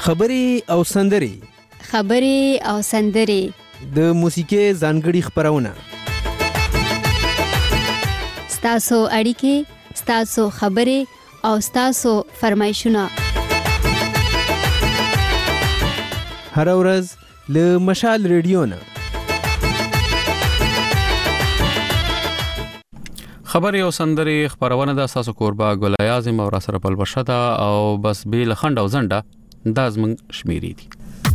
خبرې او سندرې د موسیقۍ ځانګړي خبرونه ستاسو اړیکې، ستاسو خبرې او ستاسو فرمایشونه هر ورځ له مشال ریډیو نه خبرې او سندرې خبرونه د اساسو کوربه ګل اعظم او راسره بل برشدا او بس بیل خند او زنده دازمن شمیرې دي.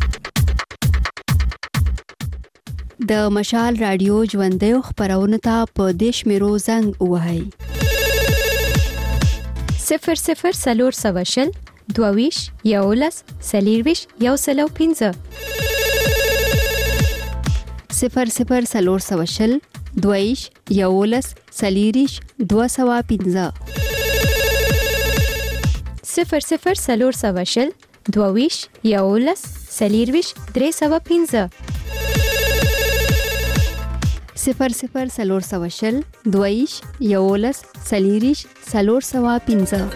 د مشال رادیو ژوندۍ خبرونه ته په دیش میرو زنګ وهاي 00 22 یولس سلیرویش یو سلو 15 00 22 یولس سلیریش 215 00 22 یولس سلیرویش 315 00 22 یولس سلیریش 315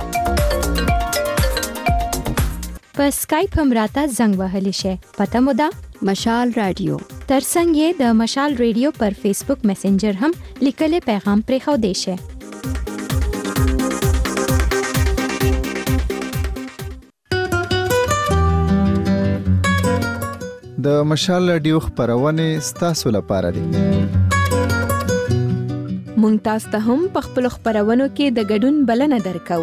په اسکایپ هم راته زنګ وهلی شي. پته مو ده مشال رادیو. ترڅنګ یې د مشال رادیو پر فیسبوک میسنجر هم لیکلي پیغام پرې خو دی شي. د مشال رادیو خبرونه ستاسو لپاره دي. مونږ تاسو ته هم په خپل خبرونو کې د ګډون بلنه درکو.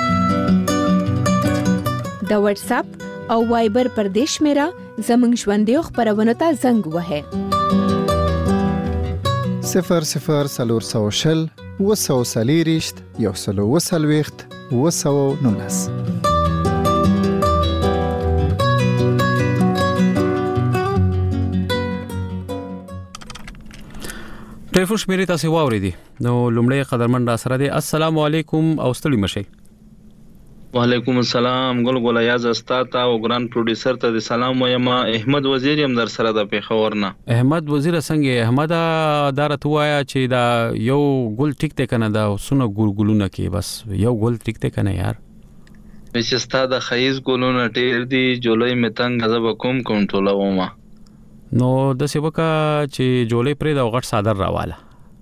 د واتس اپ او وایبر پر دیش میرا زمنګ ژوندۍ خبرونه ته زنګ وهه 00 وسوسلیریشت یو سلو وسلويخت وسو نونس. ټلیفون شمیرې تاسو واورېدي. نو لومړی قدرمن را سره دی. السلام علیکم او ستړي مشي. وعلیکم السلام. ګل یاز استاتا او ګران پروډوسر ته سلام وایم. احمد وزیر هم در سره د پیښور نه. احمد وزیر څنګه؟ احمد دارت وایا چې دا یو ګل ټیک ته کنه دا سونه ګلونه کې بس یو ګل ټیک ته کنه یار. چې ستا د خیز ګلونه ټیر دي جولای متنګ غضب کوم ټولوما. نو د سیبکا چې جولای پرې دا غټ صادر راواله.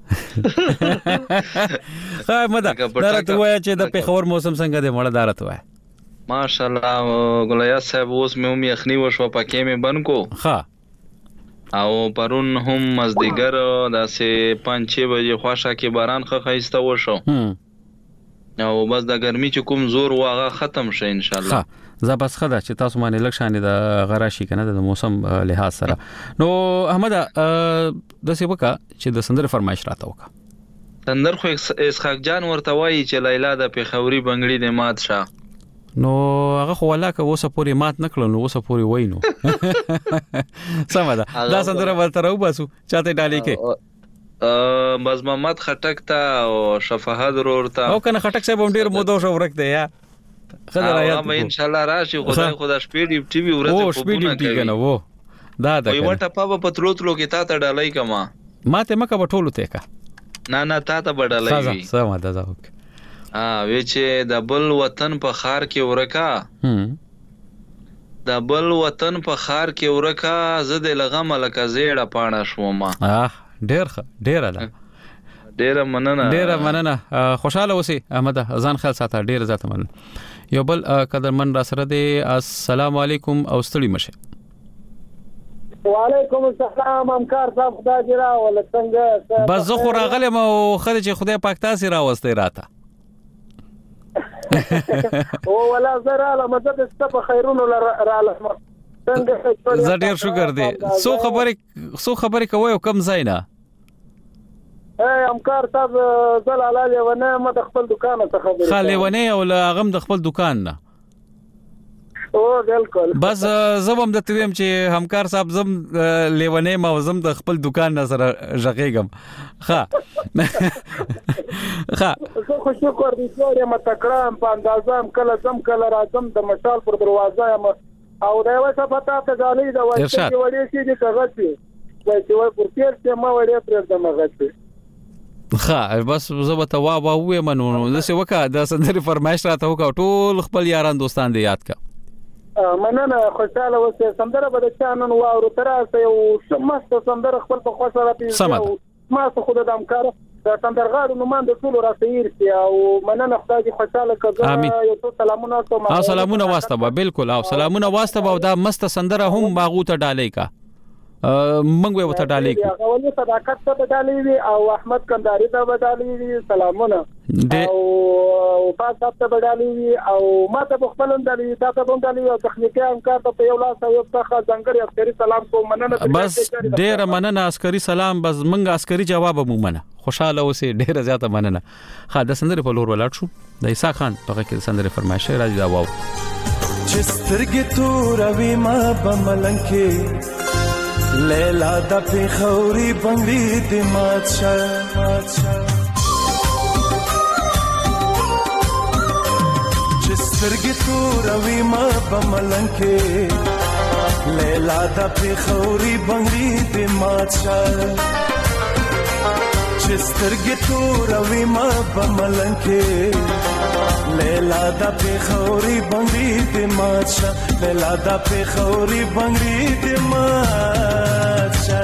خای مده دارت وایا چې د پیښور موسم څنګه دی مړه دارت وایا. ماشاءالله ګلیا صاحب اوس مې هم یخنی وشو پکې مې بن کو. ها او پرون هم مزدیګر داسې 5-6 بجې خواشه کې باران خایسته وشو. او بس د ګرمي چې کوم زور واغه ختم شي ان شاء الله. زه بس خدا چې تاسو باندې لکشانې د غراشي کنه د موسم لحاظ سره. نو احمد د سیبکا چې د سندر فرمایش راته وکا. سندر خو اسحاق جان ورته وایي چې لیلا د پیښوري بنگړي د مات شه. نو هغه خو ولاکه وسه پوری مات نکړو نو وسه پوری وینو. سمه ده. دا سندر ورته راو باسو چاته ډالې کې. بس محمد خټک ته او شفاهد ورته. او کنه خټک صاحب هم ډیر مودو شو ورکته یا. خدای رايات ان شاء الله راشي. خدا شپې ټي وي ورته په بونه کنه وو دا وي وټه په پتلوتلو کې تا ته ډالای کما ماته مکه بټولو ته کا نه تا ته بډالای وي. سم ده ځوک وی چې د بل وطن په خار کې ورکا د بل وطن په خار کې ورکا زه د لغم لکه زیړه پاڼه شوم. ډیر ده. ډیر مننه خوشاله اوسې احمد ځان خیال ساته. ډیر ذات من یو بل قدرمن را سره دی. السلام علیکم او ستړي مشه. وعلیکم السلام همکار صاحب خدای دې راول څنګه بس زه خو راغلم او خدای چې خدای پاک تاسو راوستي راته. او ولا زرا لمزه ست په خیرونو رالم څنګه زه ډیر شکر دی. سو خبرې کوي او کم زینا همکار صاحب زلاله لیونه ما د خپل دکان څخه خبرې خالیونه او غم د خپل دکان نه. او بالکل بس زبم د تویم چې همکار صاحب زم لیونه ما زم د خپل دکان نه سره ژغېګم. ها زه خو شکر دې چې ما تکړه په اندازم کله زم کله راځم د مشال پر دروازه او دا یو څه پتا ته غالي دا وایي چې وړي شي د کاغذ چې وای پر تیر چې ما وړي پر د مغز. ها بس زه به ته وې منو زه څه وکړه د سندري فرمایش راته وکړ ټول خپل یاران دوستان دې یاد کا. مننه خوشاله اوسه سندره به د چانن واورو تراسه یو مست سندره خپل په خوا سره پیښه ما څه خود د امکار د سندرغاړو نومان د ټولو راسیر کی او مننه خدای دې خوشاله کړه یو څه سلامونه کوم سلامونه واسطه بالکل او سلامونه واسطه او دا مست سندره هم باغوته ډالې کا منګ وته ډالې کو اولي صداقت ته ډالې وی او احمد کنداری ته ډالې وی سلامونه او پاتہ ته ډالې وی او ماته خپل ډالې ته ته ډالې او تخنیکی امکان ته یو لاس یو څخه ځنګړي عسکري سلام کوم مننه بس ډیر مننه عسکري سلام بس منګ عسکري جواب مو مننه خوشاله اوسه ډیر زیاته مننه خا د سندره په لور ولاړ شو د عیسی خان په کې سندره فرمایش راځي دا واو چسترګ تو روي ما بملنکه لیلا د پیخوري بنگلي د ماتشا چسترګ تو روي ما بملنکه لیلا د پیخوري بنگلي د ماتشا چسترګ تو روي ما بملنکه لیلا د پیخوري بنگلي د ماتشا لیلا د پیخوري بنگلي د ماتشا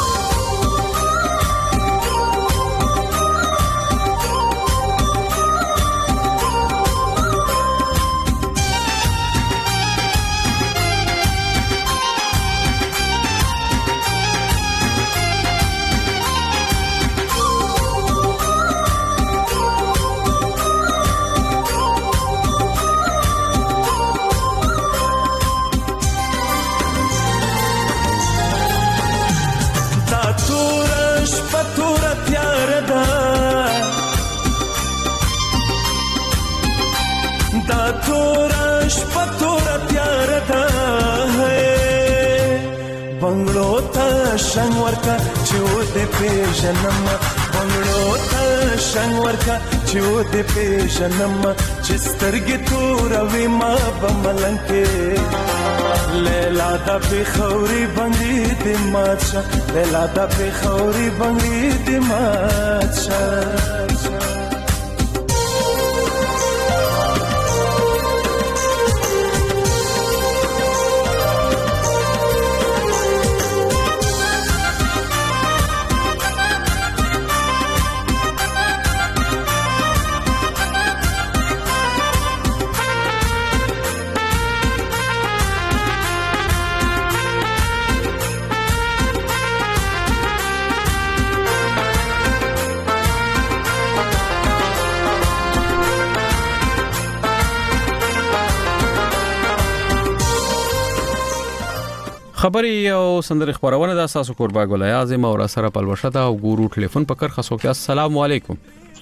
شنگ ورکا چو دے پیژنم بنگلو تا شنگ ورکا چو دے پیژنم چسترگی تو روی ما بملنکے لیلا دا پیخوری بنگی دی ماتشا لیلا دا پیخوری بنگی دی ماتشا خبري او سندره خبرونه د اساسو قربا ګولای اعظم او سره پلوشته او ګورو ټلیفون پکړ خسو کې السلام علیکم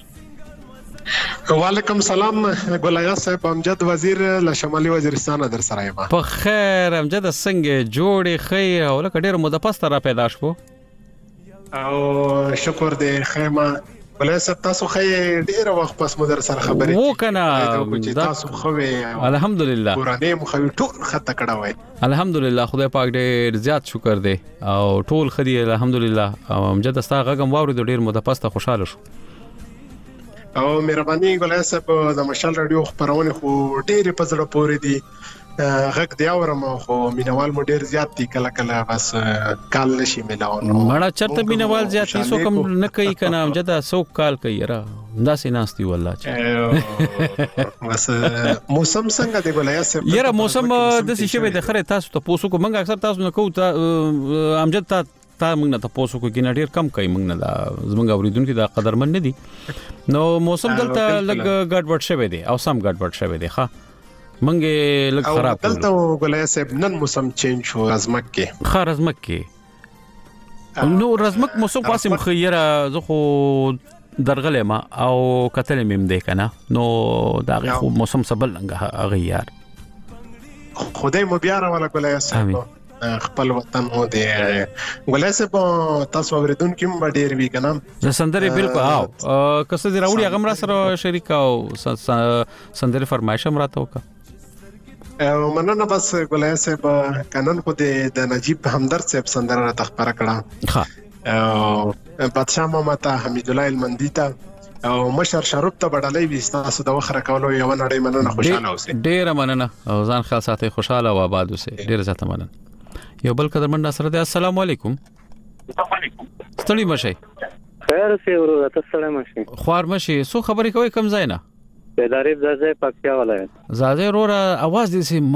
وعلیکم السلام ګولای صاحب امجد وزیر له شمالي وزیرستان در سره یم په خیر امجد څنګه جوړې خیر او لکه ډیر مده پس را پیدا شو او شکر دې خیمه ولې صاحب تاسو خې ډیر وخت پس مو در سره خبرې وو کنه تاسو خوې الحمدلله قرانه مخ ټول خطه کړه وای الحمدلله خدای پاک ډیر زیات شکر دی او ټول خدي الحمدلله او امجد استا غږم واوري ډیر مده پس ته خوشاله شو او مهرباني ګولای صاحب د مشال رادیو خبرونه خو ډیر په زړه پورې دي غږ دی اورم خو مینوال مو ډیر زیات دي کله کله بس کال نشي ملاونو مړه چرته مینوال زیات هیڅ کوم نه کوي کنه امجد سو کال کوي را داسې ناستي والله بس موسم څنګه دی ګولای صاحب یاره موسم د څه شوی د خره تاسو ته پوسو کو منګه اکثر تاسو نه کو امجد تا موږ نه تاسو کو کې ډیر کم کوي موږ نه دا زمونږ اوریدونکو دا قدرمن نه دي نو موسم دلته لګ ګډوډ شوی دی او سم ګډوډ شوی دی ښا منګه لګ خراب دلته ګولای صاحب نن موسم چینج شو رزمک کې خا رزمک کې نو رزمک موسم قاسم خیره زه خو درغله ما او کتل مم دی کنه نو دا خو موسم سبل غیار خدای مو بیا را ولا ګولای صاحب خپل وطن هو دی ګولای صاحب تاسو اوریدونکو هم ډیر وی کنه زه سندره بالکل او کسه دی راوړي هغه مرا سره شریک او سندره فرمایش هم راته وکړه مننه بس ګولای صاحب کنن خو د نجیب همدرد صاحب سندره را تخبره کړه ها بادشاہ محمد حمید الله المندی ته او مشر شروب ته بدلې وي تاسو د وخره کولو یو نړۍ مننه خوشاله اوسئ. ډیر مننه او ځان خیال ساتئ، خوشاله او آباد اوسئ. ډیر زیاته مننه. یو بل قدرمن سره دی. السلام علیکم. ستړي مشي. خیر سي ورو ته ستړي مشي. خوار مشي. سو خبرې کوي کم ځای نه؟ بیداری زازه پکتیا ولایت. زازه رورا आवाज دې سي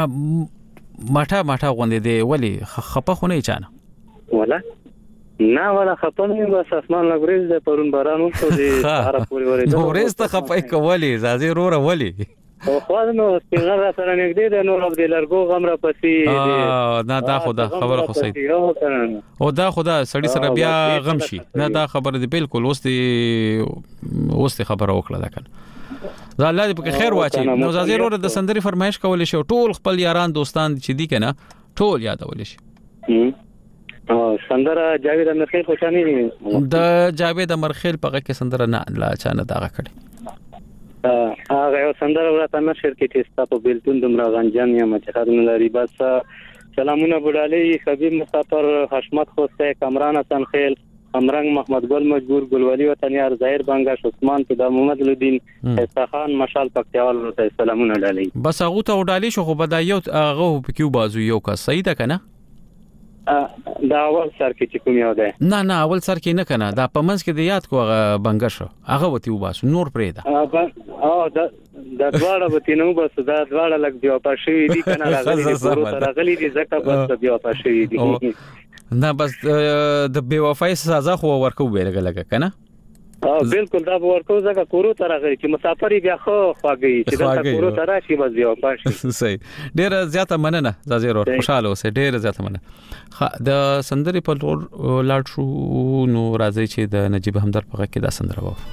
ماټا غوندې دی، ولی خپه خونه چانه ولا نه ولا خپه نه، بس اسمان لګریز د پرون باران وشو دي سره پوری ورې نو ورسته خپه کولی زازه رورا ولی او خو نو څنګه را سره نګدې د نور د لرګو غمره پسې نه دا خدا خبره خو صحیح او دا خدا سړی سره بیا غم شي نه، دا خبره دی بالکل اوس خبره وکړه ده کنه. زه الله دې په خیر واچي. نو زازه رورا د سندري فرمایش کول شي، ټول خپل یاران دوستان چې دي کنه ټول یادول شي. سندره جاوید امرخیل خوشانی دي د جاوید امرخیل په کې سندره نه لا چانه داغه کړي. هغه یو سندره ورته نشر کې چې تاسو بیلتون دمرا غنجان یا مچخرن لري. بس سلامونه بډالي خبيب مسافر حشمت خوسته کمران حسن خیل امرنګ محمد ګل مجبور ګلوالي وطنیار ظاهر بنگاش عثمان پیدا محمد الدین استخان مشال پکتیوال ورته سلامونه ډالي. بس هغه ته وډالي شو خو بدایو هغه په کیو بازو یو کا صحیح ده کنه. دا اول سر کې چې کوم یو ده نه اول سر کې نه کنه، دا پمنس کې د یاد کو هغه بنگاش هغه وتی وباسو نور پرې ده او دا دواړه وتی نو بس دا دواړه لګ دی او پښې دي کنه راغلي دي ځکه بس دی او پښې دي نه بس د بے وفای سزا خو ورکو بیلګه کنه. بالکل دا ورکو ځکه کورو ته راغلی چې مسافر بیا خو خواږي چې دا کورو ته راشي بس بیا پښې صحیح. ډیر زیاته مننه زازه رور خوشاله اوسه. ډیر زیاته مننه. د سندري په لاړ شو نو راځي چې د نجیب همدر په کې دا سندره وو.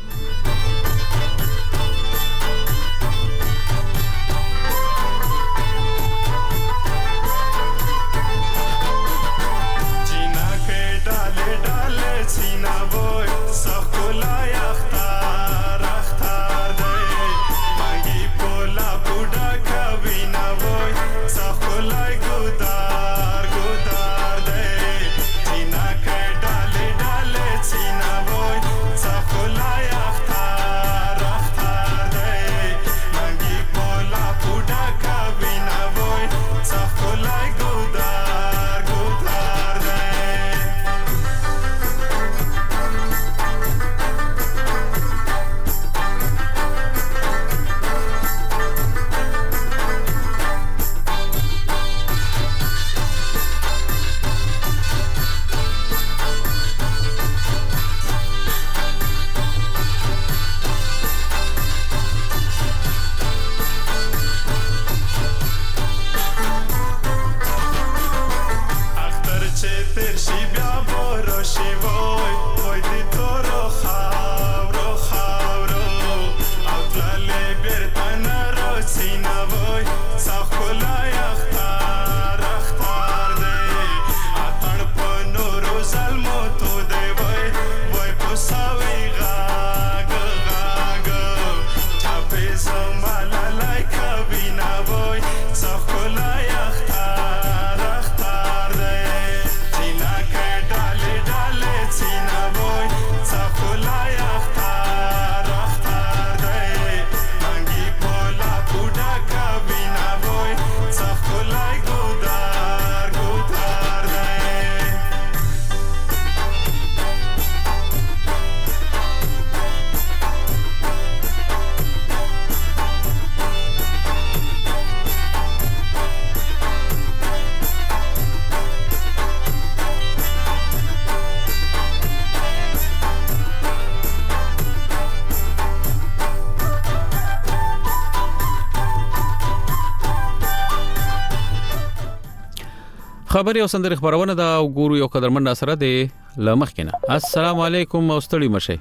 خبري او سندري خبرونه دا ګورو یو قدرمن سره دی لمخ کنه. السلام علیکم او ستړي مشي.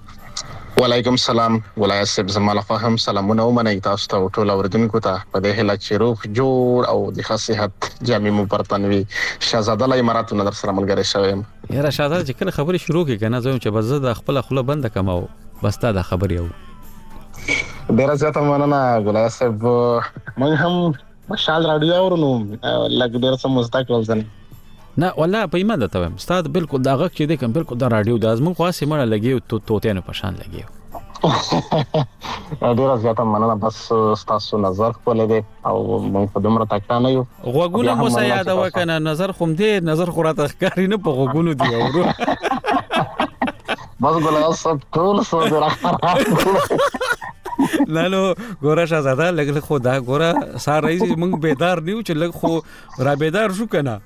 وعلیکم السلام ولایت صاحب زماله فهم سلامونه ومنئ تاسو ته ټول اوریدونکو ته په دې هله چې روغ جوړ او د صحت جامع مبارتنوي شاهزاده له امارات نظر سره ملګری شوم. یاره شاهزاده چې کله خبري شروع کی کنه زوم چې بس د خپل خپل بند کماو بس تا د خبري او ډیر زیاته مننه ولایت صاحب. موږ هم مشال رادیو اورنو لګ ډیر سم مستقبل ځنه نه والله په ایمان ته استاد بالکل دا غږ چې د کوم بالکل د رادیو د ازمن خاصه مړه لګي او توتینو په شان لګي ډیره زیاته مننه. بس تاسو نظر خپل دی او موږ په دومره تکړه نه یو. غوګونه مو سه یاد وکنه نظر خو دې نظر خو راته ښکاری نه په غوګونو دی اورو. بس ګل سب ټول سو درا نه نو ګوره شهزاده لګ خو دا ګوره سار رئیس موږ بیدار نیو چې لګ خو را بیدار شو کنه.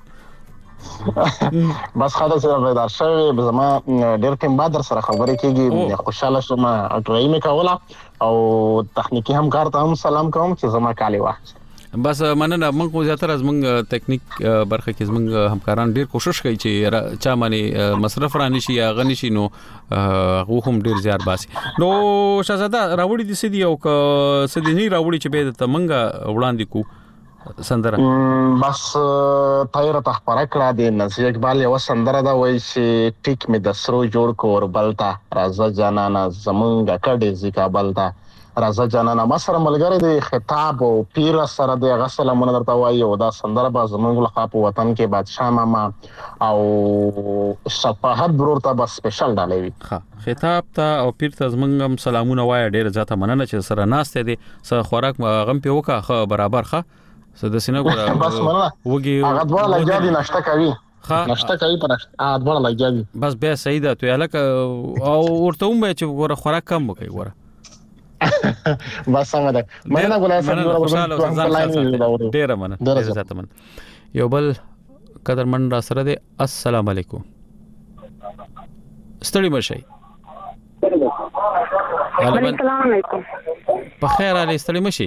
بس خاطر سره بیدار شوی زما ډېر ټیم بعد سره خبرې کیږي. خوشاله شوم اټرای مې کوله او تخنیکی همکار ته هم سلام کوم چې زما کالي واخ. بس مننه. موږ زیاتره زموږ تکنیک برخه کې زموږ همکاران ډېر کوشش کوي چې چا باندې مصرف رانی شي یا غنی شي نو هغه هم ډېر زیات باسي. نو شهزاده راوړي دي سدي او سدي نه راوړي چې به ته منګه وړاندې کو سندره. بس تایر ته خبره کړه د نصیر اقبال یو سندره دا وایي چې ټیک می د سرو جوړ کو اور بلتا راځه جانانا زمونږ کډې زیکا بلتا راځه جانانا ما سره ملګری د خطاب او پیر سره د غسلمونه درته وایي او دا سندره به زمونږ لخوا په وطن کې بادشاه ماما او شفاعت برور ته بس سپیشل ډالوي. خطاب ته او پیر ته زمونږ هم سلامونه وایي. ډېر زیاته مننه چې سره ناشته دي سره خوراک غم په وکا خو برابر ښه سده سینه ګوره بس مننه. وګي هغه ډول لګیا دي ناشته کوي ناشته کوي پر ډول لګیا دي. بس بیا صحیح ده ته الک او ورته هم چې ګوره خوراک کم وکي ګوره. بس څنګه ده مننه ګولای ډیر مننه عزت من. یو بل قدرمن را سره دی. السلام علیکم. ستړي مشي. السلام علیکم. په خیر علي ستړي مشي.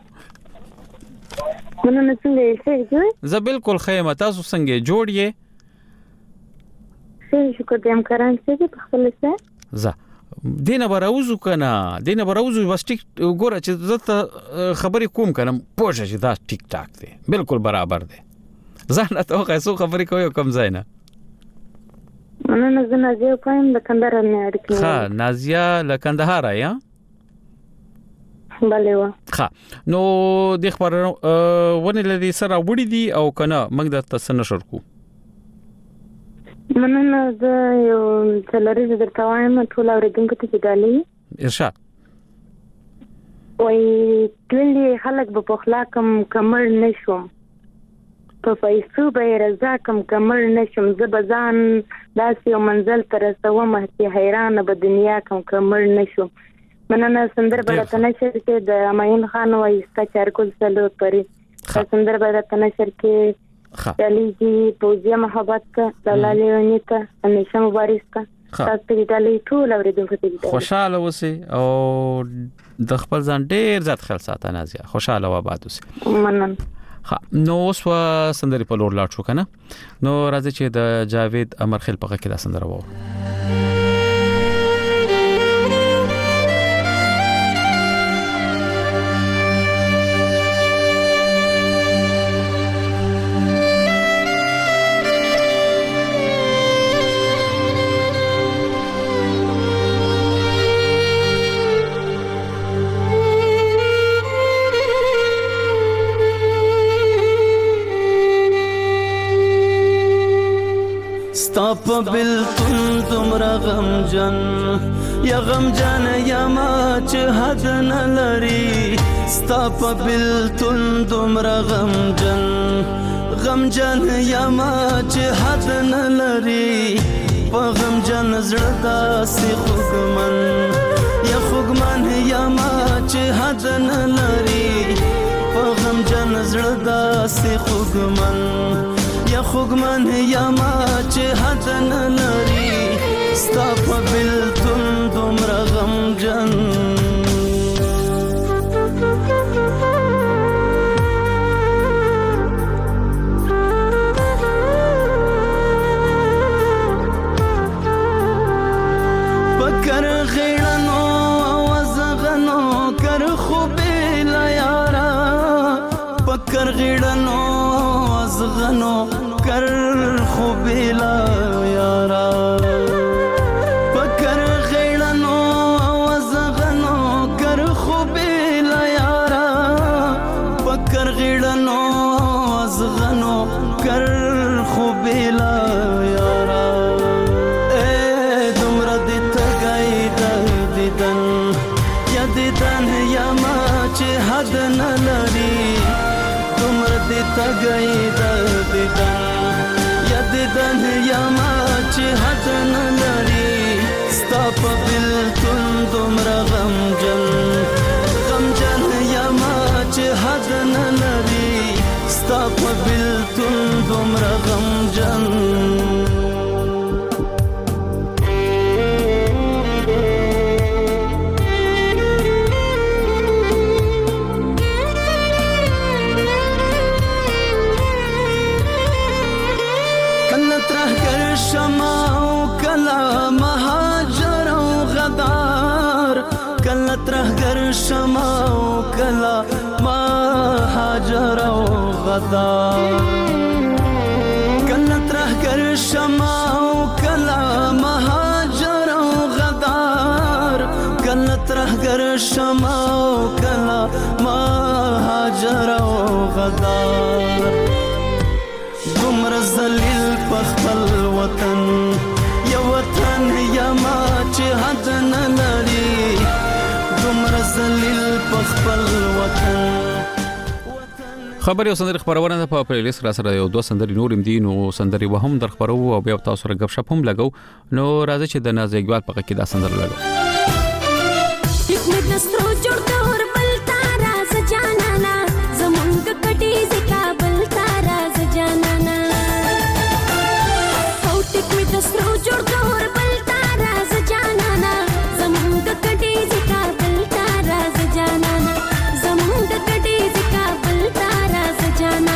مننه څنګه یې؟ زه بالکل خیمه. تاسو څنګه جوړ یې؟ شکر دې همکاران څه په خپل څه زه دینه براوزو کنه دینه براوزو بس ټیک ګوره چې زه خبرې کوم کنه پوښه چې دا ټیک ټاک دی بالکل برابر دی. ځان ته خو خبرې کوي کوم ځای نه. مننه. زه نازیه کوم د کندهار نه اړیکې. ها نازیه له کندهار یا بله وا. نو د خبر ونه لري سره وړي دي او کنه موږ د تاسو شر کو. مننه. زه یو څلوري درته وایم ټول اوریدونکو ته ډالۍ ارشاد وای ټول خلک په اخلاقم کمر نشوم په پیسو به رضا کمر نشم زه بزان داسې یو منزل تر رسوم چې حیران به دنیا کمر نشم. مننه. سندر برته نشر کې د امین خان وای ستا چارکول سلو پرې سندر برته نشر کې چلی جی پوزیا محبت کا دلاله ونیتا همیشه مبارک کا تاسو ته ډالۍ ټول اوریدونکو ته ډالۍ. خوشاله اوسئ او د خپل ځان ډیر زیات خیال ساتئ نازیه. خوشاله و آباد اوسئ. مننه. نو اوس سندري په لور لاړ شو کنه. نو راځي چې د جاوید امرخیل په کې دا سندره وو. ستا په بلتون دومره غمجن یا غمجن یا ما چې حد نه لري. ستا په بلتون دومره غمجن یا ما چې حد نه لري. په غمجن زړه داسې خوږمن یا ما چې حد نه لري. په غمجن زړه داسې خوږمن یا ما چې حد نه لري. ستا په بلتون دومره غمجن پکر غیړنو وزغنو کر خوبې لا یارا. پکر غیړنو وزغنو کر خوبې لا یارا. پکر غیړنو وزغنو کر خوبې لا یارا. پکر غیړنو وزغنو کر خوبې لا یارا. دومره دې تګای د دیدن حد نه لري دومره دې تږی د دیدن یا دیدن یما چې حد نه لري ستا په بېلتون دومره غمجن یما چې حد نه لري ستا په بېلتون دومره غمجن شما او کلا مهاجر او غدار کلا ترهګر شما او کلا مهاجر او غدار کلا ترهګر شما او کلا مهاجر او غدار کلا ترهګر شما او کلا مهاجر او غدار دومره ذلیل په خپل وطن یا وطن یما چې حد نه لري دومره ذلیل په خپل وطن. خبري او سندري خبرونه په پلیلیست را سره یو دوه سندري نور دي نو سندري به هم در خبرو او بیا تاسو سره غب شپ هم لګو نو راځي چې د ناز اقبال په کې دا سندر لګو. حکمت نسترو جوړ تور بل تارا سجانا زمونږ کټي زکابل تارا سجانا او حکمت نسترو جوړ تور بل تارا سجانا زمونږ کټي زکابل تارا سجانا زمونږ کټي زکابل تارا سجانا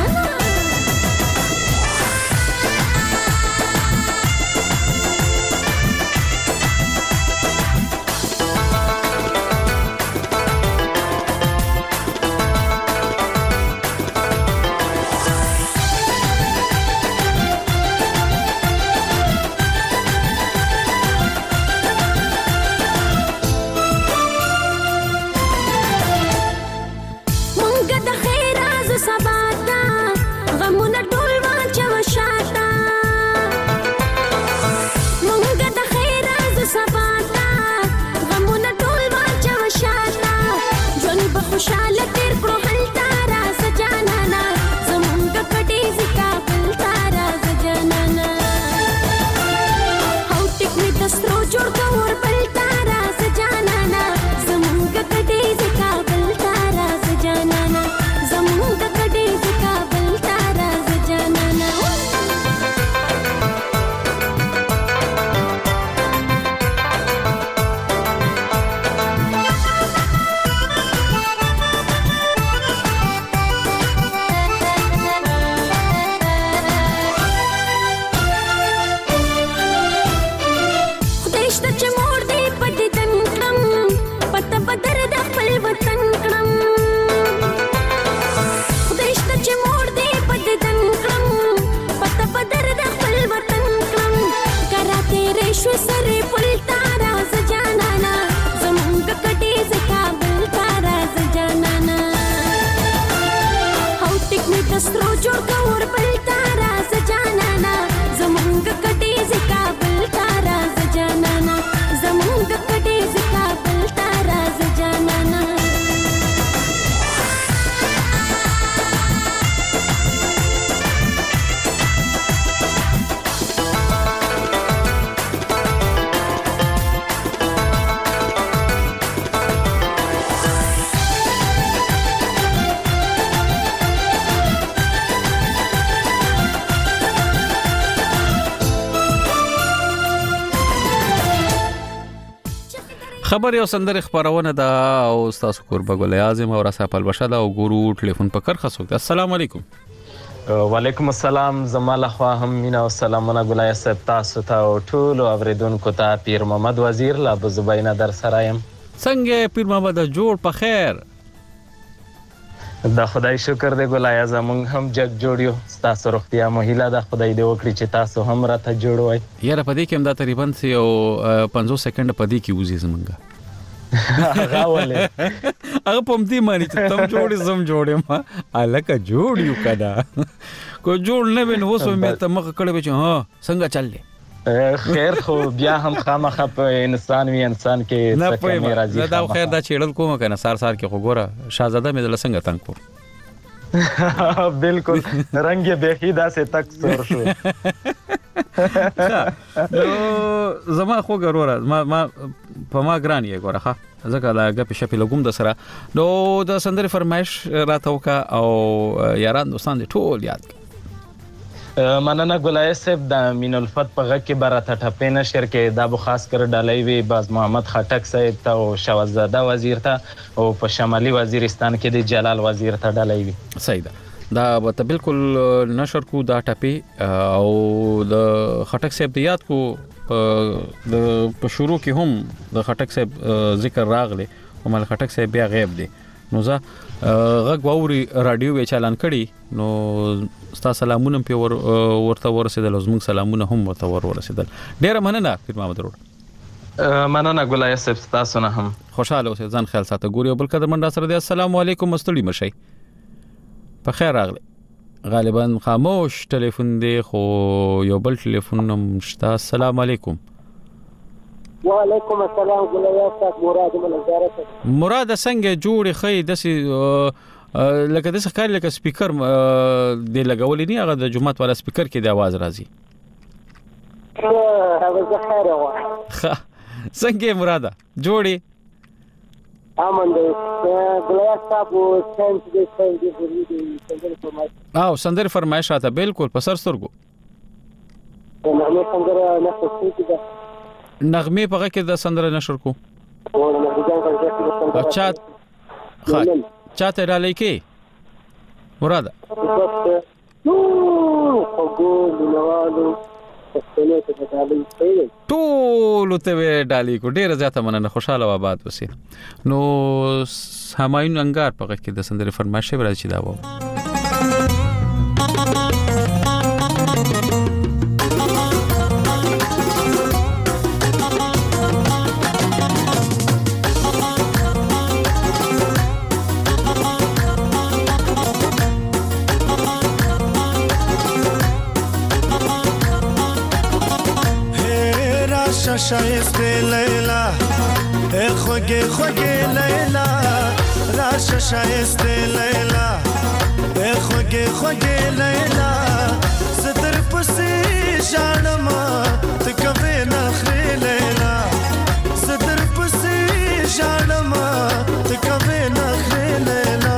خبر یو سندره خبرونه دا او تاسو قربا ګل اعظم او راسه په البشه دا ګورو ټلیفون په کرخه سو. السلام علیکم. وعلیکم السلام. زماله خوا هم مینا او سلامونه ګلای صاحب تاسو ته او ټول اوریدونکو ته پیر محمد وزیر لا ابو زبینا در سرایم. څنګه پیر محمد جوړ په خیر؟ دا خدای شکر دی ګلای زمونږ هم جگ جوړیو تاسو روغتیا مهیلا دا خدای دې وکړي چې تاسو هم راته جوړوي. یاره په دې کې هم دا تقریبا یو 50 سکند په دې کې وځي زمونږه. هغه ولې هغه په دې معنی چې تم جوړې زم جوړې ما الکه جوړیو کدا کو جوړ نه ویني وسو مې ته مخ کړه چې ها څنګه چللې خیر خو بیا هم خامخا په انسان کې نه څه کمی راځي دا خیر دا چېړل کوم کنه سار کې خو ګوره شاهزاده مې د څنګه تنگ کور بالکل رنگ به دا سه تک سور شو نو زما خو ګوره ما په ما ګران یې ګوره ښه ځکه دا غپې شپې لګوم د سره نو د سندرې فرمایش راته وکړه او یاران دوستان دې ټول یاد مننه ګلای صاحب د مین الفت په غږ کې براته ټپې نشر کې دا بو خاص کر ډالۍ وی باز محمد خټک صاحب ته او شوزاده وزیر ته او په شمالي وزیرستان کې د جلال وزیر ته ډالۍ وی صحیح ده دا به بالکل نشر کو دا ټپې او د خټک صاحب د یاد کو په شروع کې هم د خټک صاحب ذکر راغلی او مل خټک صاحب بیا غیب دی نو زه غږ واوري رادیو وی چالان کړي نو ستا سلامونه په ورته ورسېدل زموږ سلامونه هم ورته ورسېدل ډیره مننه پیر محمد روړ مننه ګلای صاحب تاسو نه هم خوشاله اوسئ ځان خیال ساته ګوري بل قدر من سره دی السلام علیکم مستړي مشي په خیر راغلی غالبا خاموش ټلیفون دی خو یو بل ټلیفون هم شته السلام علیکم وعلیکم السلام ګلای صاحب مراد څنګه جوړ خې دسي لکه د ښکار لکه سپیکر دی لګولې نه هغه د جمعات والا سپیکر کې د आवाज راځي هغه زخره وا څنګه مراده جوړي امن دې ګلای صاحب سنت دې سندر فرمایش او سندر فرمایش راته بالکل په سر سترګو نغمه سندر نه څه ده نغمه په غږ کې د سندر نشر کو اچھا چاته ډالۍ کې مراده ټول ته ډالۍ کو ډیره زیاته مننه خوشاله و آباد وسی نو همایون انګار په غږ کې د سندر فرمایش راځي دا و شایسته لیلا خوږه خوږه لیلا راشه شایسته لیلا خوږه خوږه لیلا ستر پسې ژړم ته کوي نخري لیلا ستر پسې ژړم ته کوي نخري لیلا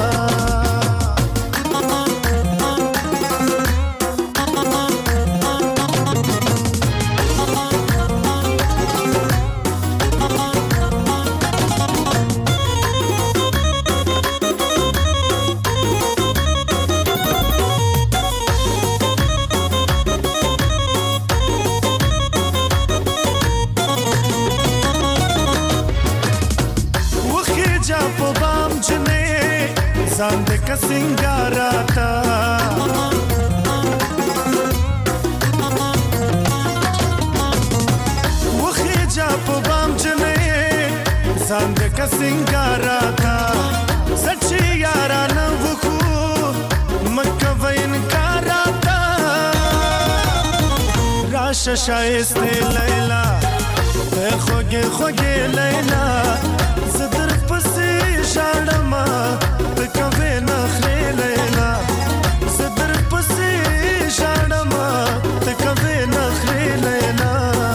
زاند کا سنگاراتا وخی جا په بام جنې زاند کا سنگاراتا سچي یارانه وخو مکه وین کاراتا راشه شایسته لیلا خوږه خوږه لیلا زدر پسې ژړم کوي نخري لیلا صدر پسې ژړم ته کوي نخري لیلا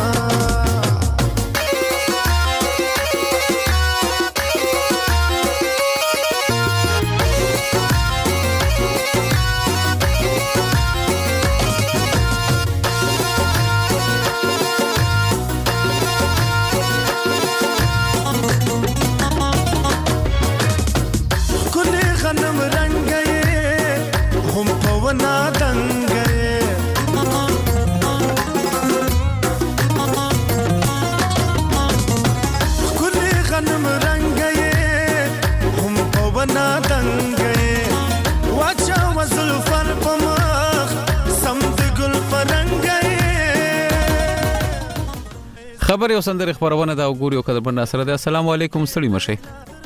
خبر یو سندر خبرونه دا وګوري او کده بنا سره ده السلام علیکم سړي مشي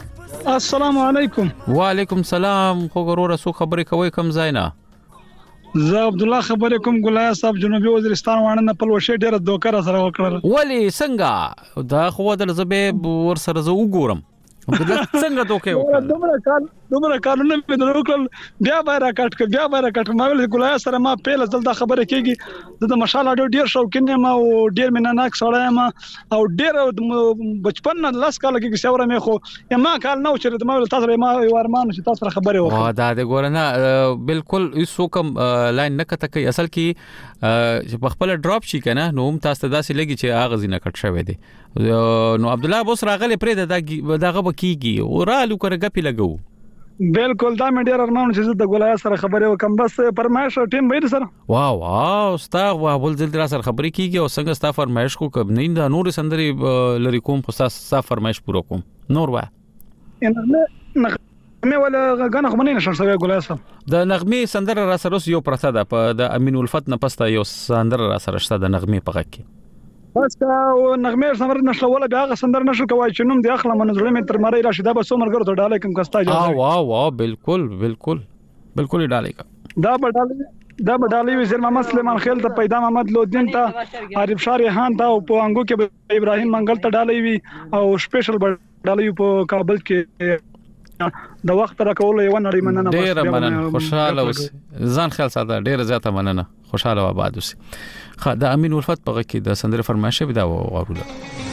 السلام علیکم وعلیکم سلام خو ګوره سو خبرې کوي کم ځای نه زه عبد الله خبرې کوم ګلای صاحب جنوبي وزیرستان وانه نه پلوشه ډیره دوکره سره وکړل ولی څنګه دا خو د زبې ور سره زه وګورم څنګه دوکه وکړل دومره کارونه مې وکړل بیا را کټ ما ویل ګلای سره ما پیله ځل دا خبره کیږي د مشال اډو ډیر شوقین ما او ډیر میناناک سره ما او ډیر بچپن نه لاس کال کې څوره مې خو ما کال نو چې ما تاسو ما ورمان چې تاسو خبره وکړه دا د ګورنه بالکل هیڅ کوم لاین نه کته کوي اصل کې چې په خپل ډراپ شي کنه نو هم تاسو داسې لګي چې اغه زینه کټ شوی دی نو عبد الله بوس راغله پرې دغه بکیږي او رالو کرګه پی لګو بالکل دا مې ډیر ارمان چې د ګولای سره خبرې وکم بس فرمایش ټیم وایي سره واو استاد بول دل در سره خبرې کیږي او څنګه ستا فرمایش کو کب نه دا نور سندري لری کوم خو ستا فرمایش پوره کوم نور وا نغمه ولا غنه خو نه نشر سوي ګولای سره د نغمه سندره را سره یو پرته ده په د امین الفت نه پسته یو سندره را سره شته د نغمه په غږ کې بس او نغمه سمر نشو ولا بیا سندر نشو کوي چې نوم دی اخلا من زړه مې تر مری راشد به سو مرګر ته ډاله کوم کستا جوړ واو بالکل ډاله کا دا بدالي وزیر محمد سلیمان خیل ته پیدا محمد لودین ته عارف شاه ریحان ته او په انګو کې ابراهیم منګل ته ډاله وی او سپیشل ډاله په کابل کې د وخت را کول یو نړۍ مننه ډیر مننه خوشاله اوس ځان خیال ساته ډیر زیاته مننه خوشاله و آباد اوس د امین الفت په غږ کې د سندره فرمایش به دا وغوړو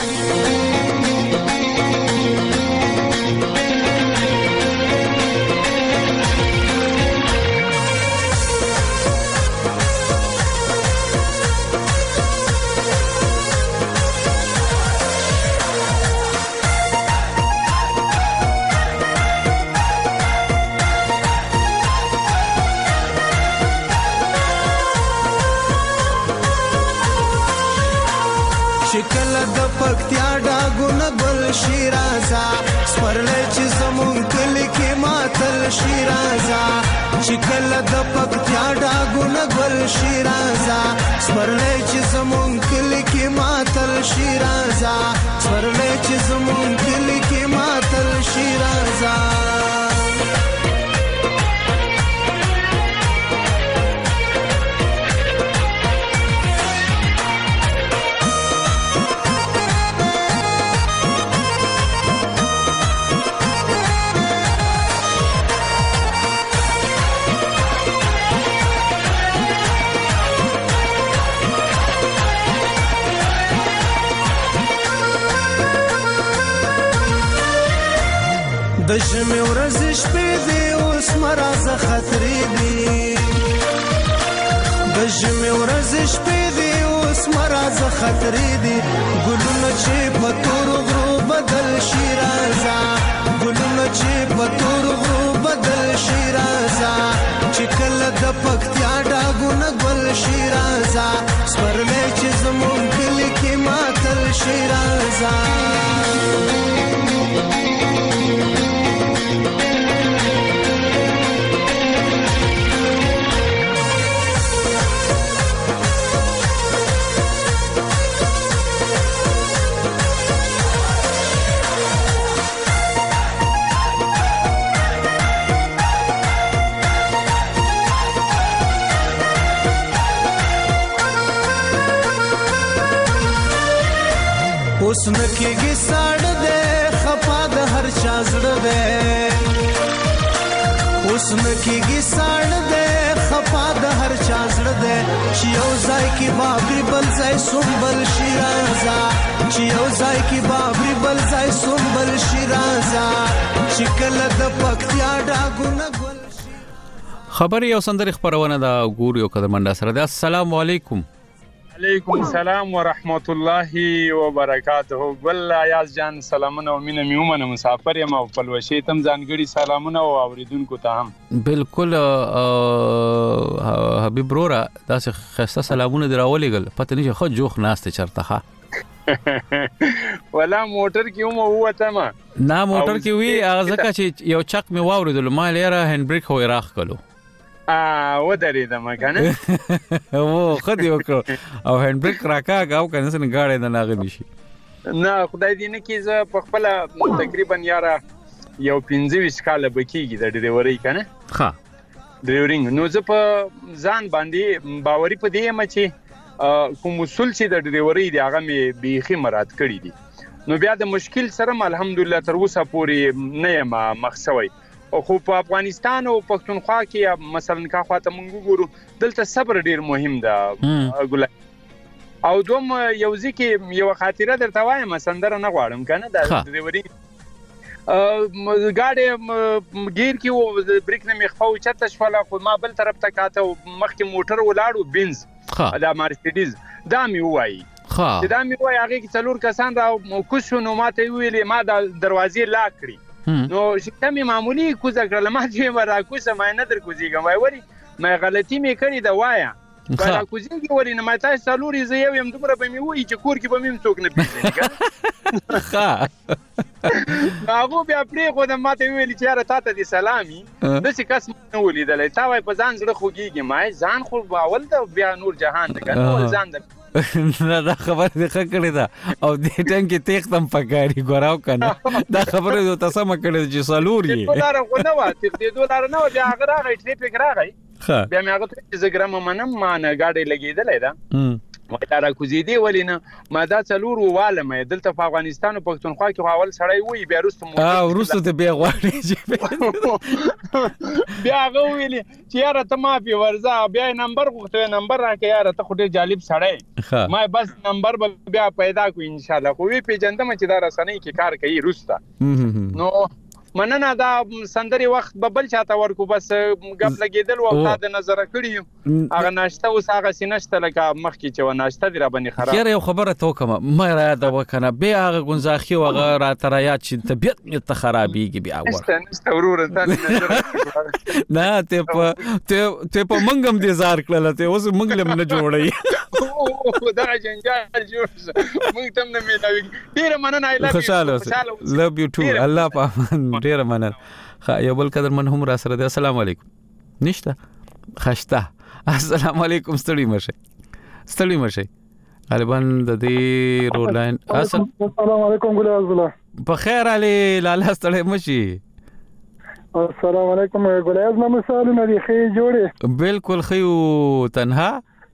شکل د پکتیا ډاګونه ګل شیرازا سپرلې چې زمون کلی کې ماتل شیرازا شکل د پکتیا ډاګونه ګل شیرازا سپرلې چې زمون کلی کې ماتل شیرازا سپرلې چې زمون کلی کې ماتل شیرازا د ژمي ورځې شپې دي اوس مرزه خطرې دي د ژمي ورځې شپې دي اوس مرزه خطرې دي ګلونه چې په تور غرو بدل شي رازا ګلونه چې په تور غرو بدل شي رازا چې کله د پکتیا ډاګونه ګل شي رازا سپرلې چې زمون کلی کې ماتل شي رازا اوس نکېږي ساړه ده خپا د هر چا زړه ده اوس نکېږي ساړه ده خپا د هر چا زړه ده چې یو ځای کې بابري بل ځای سنبل شیرازا چې یو ځای کې بابري بل ځای سنبل شیرازا چې کله د پکتیا ډاګونه ګل خبر یو سندري خبرونه دا ګور یو قدرمنډا سره ده السلام علیکم علیکم السلام ورحمت الله وبرکاته ګل ایاز جان سلامونه او مینه میومنه مسافر یم او پلوشي تم ځانګړي سلامونه او اوریدونکو ته هم بالکل حبیب رورا تاسو خسته سلامونه دراولېګل پته نه خو جوخ ناشته چرته ها ولا موټر کې مو وته ما نه موټر کې وی ځکه چې یو چک می واوریدل ما لاره هند بریک خو راخ کلو و درېدم کنه او خدي وکړو او هند بریک راکاګاو کنه څنګه غاړې نه ناغلی شي نه خدای دې نه کې زه په خپل تقریبا یاره یو 25 کال بکیږي د ډریورۍ کنه ها ډریورینګ. نو زه په ځان باندې باوري په دې یم چې کوم اصول چې د ډریورۍ دی هغه مې بیخي مراعات کړي دي. نو بیا د مشکل سره الحمدلله تر اوسه پورې نه یم مخ شوی. خو په افغانستان او پښتونخوا کې مثلا کا خواته مونږ ګورو دلته صبر ډیر مهم ده ګل. او دوم یو ځکه یو خاطره درته وایم سندره نه غواړم کنه د ډریوري ګاډي گیر کې و بریک نه مخفو چته شواله خو ما بل طرف ته کاته مخکې موټر ولاړو بنز دا مرسيډیز دا می وای چې دا می وای هغه کې څلور کسان را کوشو نو ماته ویلې ما د دروازې لا کړی نو شته می معمولی کوزه کړل ما چې ورا کوزه ما نه در کوزیګم وای وری ما غلطی می کړی دا وایا کله کوزیږي وری نه ما تاسو څلوري زه یو يم دومره به می وای چې کور کې به مم څوک نه پیژني ښه هغه بیا پرې خو د ماته ویلې چې یاره تاته دي سلامي داسې کس نه ولیدلی تا وای په ځان زړه خوږېږي ما ځان خو اول د بیا نور جهان ده کنه اول ځان ده نه دا خبره دې ښه کړې ده او دې ټایم کې تیښت هم پکاري ګوراو کنه دا خبره دې ته سمه کړې چې څلور یې $2 خو نه وه $2 نه وه بیا هغه راغی ټریفیک راغی بیا مې هغه ته چې زه ګرمه منم ما نه ګاډی لګېدلی ده ما را کوزیدې ولې نه ما دا څلور ووالم دلته په افغانستان او پښتونخوا کې اول سړی وي بیا وروسته ته بیا غواړي بیا هغه ویلي چې یاره ته مافي ورځه بیا نمبر غوښته نمبر راکړه یاره ته خو ډېر جالب سړی ما بس نمبر بیا پیدا کو ان شاء الله خو وی پیژندم چې دا رسنۍ کې کار کوي روسته نو مننه دا سندري وخت به بل چاته ورکو بس غب لګیدل او تا د نظر کړی هغه ناشته اوس هغه سینشته لکه مخکې چې و ناشته دی را باندې خراب خیر یو خبره تو کوم ما را یاد وکنه بیا هغه گنزاخي او هغه را ترایات چې طبيعت می ته خرابېږي بیا نشته ورور نه ته په منګم دي زار کړل ته اوس منګلم نه جوړي دا جنجال جوړ موږ تم نه ملاوي ډیر مننه I love you too الله پامان ډیر مننه یو بل قدر من هم را سره دی السلام علیکم نشته خشته السلام علیکم ستړي مشه غالبا د دې رولاین السلام علیکم ګل عزله په خیر علي لاله ستړي مشي السلام علیکم ګل عزله مثالونه دي خې جوړه بالکل خيو تنها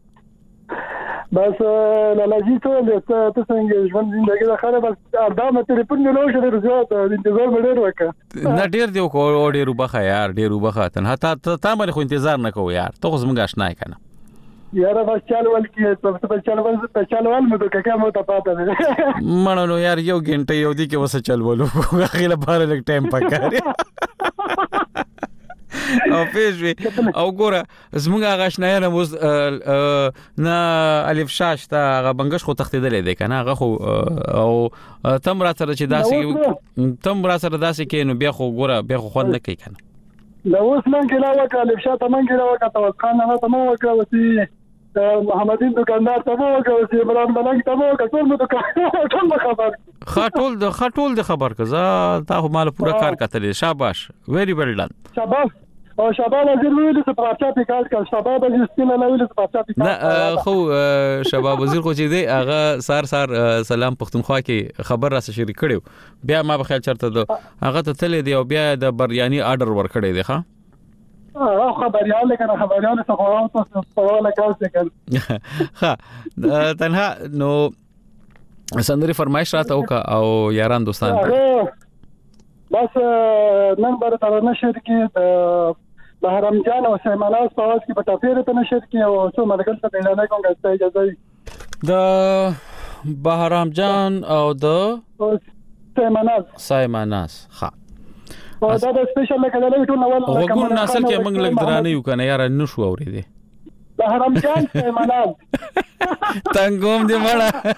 بس لالاجی ته ته څنګه ژوند زندګي د خاله بس دا مې ټلیفون نه لوښه درځه ته انتظار مې وکړه نه ډیر دی کو ډیر وبخه یار ډیر وبخه تنها تا باندې خو انتظار نه کوو یار ته زموږ آشنا کنه یاره بس چالوال کې په چالوال مې دغه مو ته پاته نه مړنو یار یو غنټه یو دی کې وسه چلولو غیله بار لګ ټایم پکاره او پیژوي او ګوره زموږ هغه آشنایان موز نه الف شاش ته هغه بنګش خو تختیدلې دی کنه هغه خو او تم را سره چې داسې کې نو بیا خو ګوره بیا خو خوند نه کوي کنه لا اوس من کې لا وکړه الف شاته من کې لا وکړه توس خان نه ته مو وکړه وسی محمدین دکاندار ته مو وکړه وسی عمران ملنګ ته مو وکړه ټول مو ټول خاطول د خبر کزا تا مال پورا کار کتلې شاباش ویری ویل ډن شاباش او شباب وزیر ویل چې پارچا پیکال کړ شباب وزیر ستنه نه ویل چې پارچا پیکال نه خو شباب وزیر خو چې دی هغه سار سلام پښتونخوا کې خبر را شریک کړو بیا ما به خیال چرته هغه ته تل دی او بیا د بریاني آرډر ور کړی دی ښا خبريال کنه خبريال څه خو په ولا کاوس کړ ها تنها نو سندري فرمایش راته وکا او یاران دوستان بس نن برته نشر کې بهرام جان او سیماناس په واس کې په تفسیر ته نشر کې او څو ملګر ته اعلان کوم چې اجازه د بهرام جان او د سیماناس ها او دا د سپیشل لکه دا ټول نوال وګور ناصر کې موږ لګ درانه یو کنه یار نشو اورېدې بهرام جان سیماناس تنګوم دې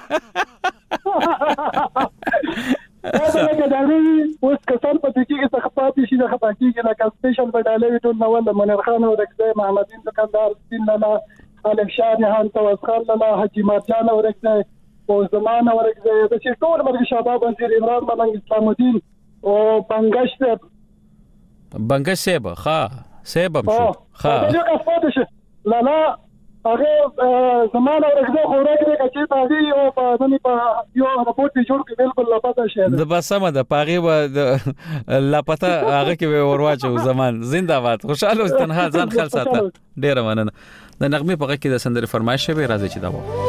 مړه دا لکه دا اوس کسان په دې کې تخپاتې شي د خپاکیږي لکه سپیشل بدالې ټول نو ول منیر خان او رکزه محمدین دکاندار سین لاله الف شاه جهان توس خان لاله حجی مرجان او رکزه او زمان او رکزه د چې ټول مرګ شباب وزیر عمران ملنګ اسلام الدین او بنگش سیب ها سیب هم شو ها دا یو کفاده شي لاله هغه زمانه ورغده خوراک دې چې تاسو یو په نن په یو رپورت جوړ کې بالکل لا پته شه د بسمه د پاغي و لا پته هغه کې ورواچو زمان زنده‌باد خوشاله تنها ځان خل ساته ډیر مننه د نغمه په کې د سندره فرمایش به راځي چې دا و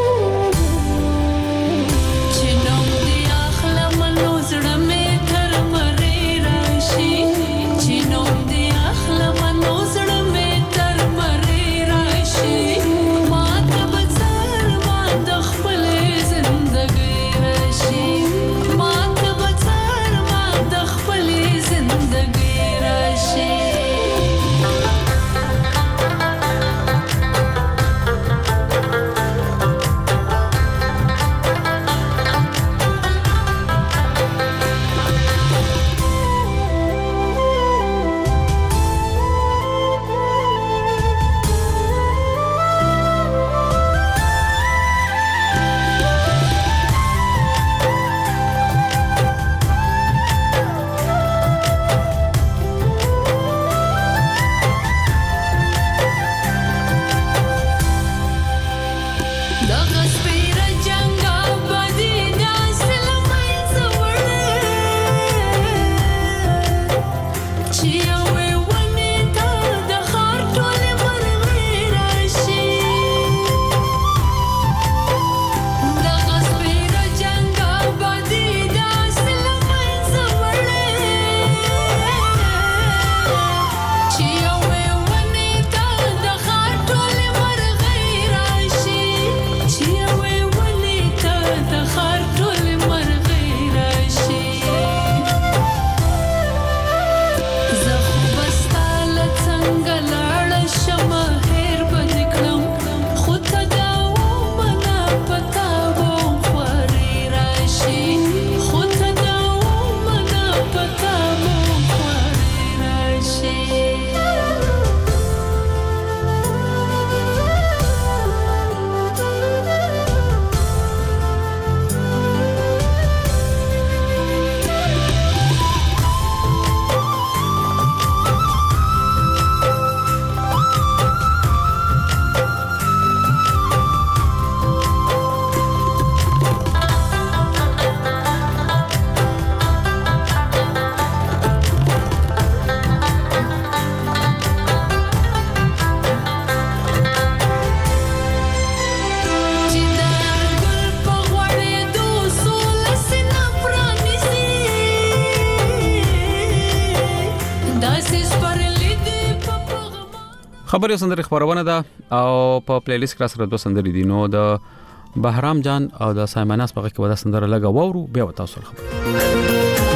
خبري سندري خبرونه ده او په پلی لیست کې سره دوه سندري دي نو د بهرام جان او د سایمناس په کې ودا سندره لګا وورو بیا وتا سره خبر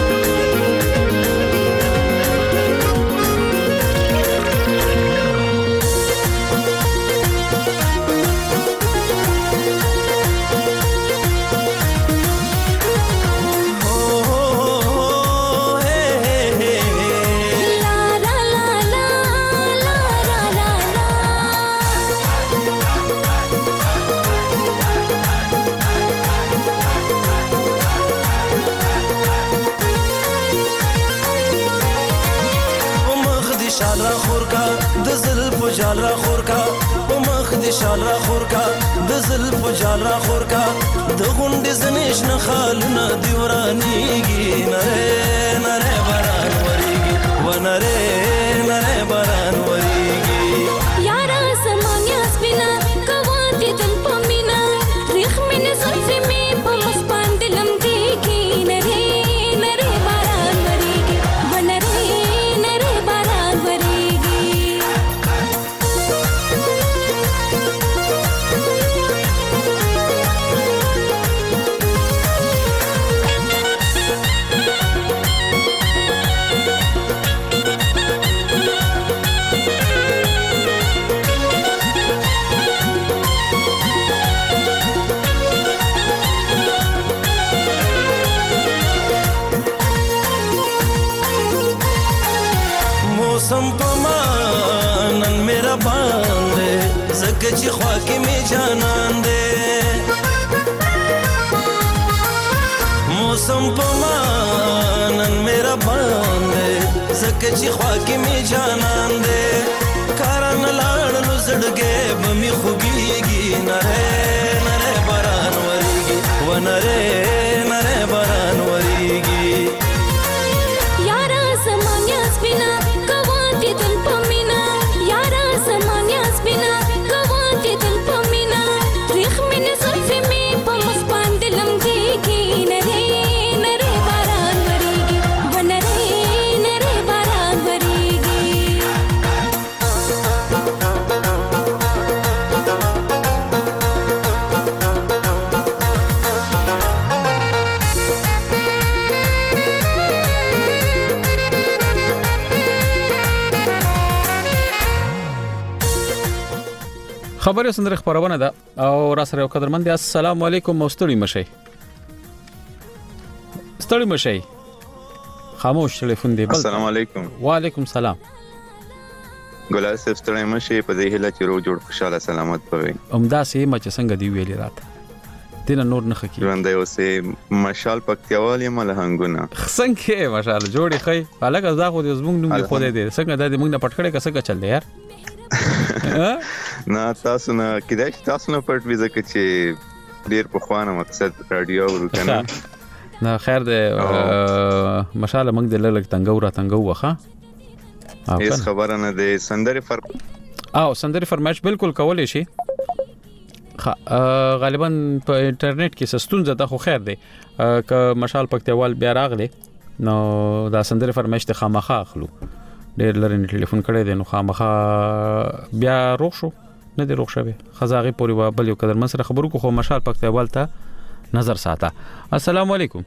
جال را خور کا په مخ دي شال را خور کا د زلف جال را خور کا د غونډې زنیش نه خالونه دی ورانیږي نره نره باران وریږي و نره نره باران وریږي یارا سمانیا سپینا کوانتی تم پمینا ریخ مینه زلفی می په مسپان دلم دیږي نره نره باران وریږي و نره نره باران وریږي موسم پمانن میرا باندې زکه چې خوا کې می جانان دې موسم پمانن میرا باندې زکه چې خوا کې می جانان دې کارن لاړ لو زړګې بمي خوبي خبري سندره خبرونه ده او را سره قدرمن دي. السلام علیکم مستری مشي ستړي مشي خاموش ټلیفون دی. السلام علیکم. وعلیکم السلام. ګلای صاحب ستړي مشي په دې هله چې رو جوړ خوشاله سلامت پوي. امدا سي مچ څنګه دی ویلي راته دینه نور نه خکی ژوند یو سه مشال پکتیوال یم له هنګونه څنګه مشال جوړي خي الګ زدا خو دې زمونږ نوم خو دې څنګه د موږ نه پټکړې کسه چل دی یار. نه تاسو نه کېدای تاسو نه پټ ویزه کې چې ډیر په خوانه مقصد رادیو ورکنه نه خیر دې مشال موږ دې لږ تنګو وخه هیڅ خبره نه ده. سندري سندري فرمایش بالکل کولای شي. غالبا په انټرنیټ کې سستون زده خو خیر دی که مشال پکتیوال بیا راغلی نو دا سندري فرمایش ته خامخا اخلو. ډېر لري ټلیفون کړی دی نو خامخا بیا روغ شو نه دی روغ شوی خزاغي پوری بل یو قدر من سره خبرو کو خو مشال پکتیوال ته نظر ساته. السلام علیکم.